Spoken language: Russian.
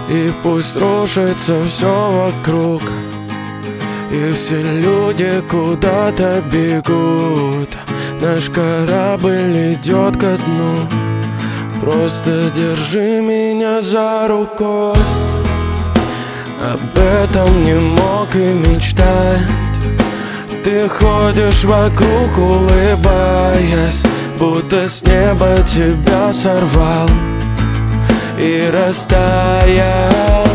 И пусть рушится все вокруг, и все люди куда-то бегут. Наш корабль идет ко дну. Просто держи меня за руку. Об этом не мог и мечтать. Ты ходишь вокруг, улыбаясь, будто с неба тебя сорвал и растаял.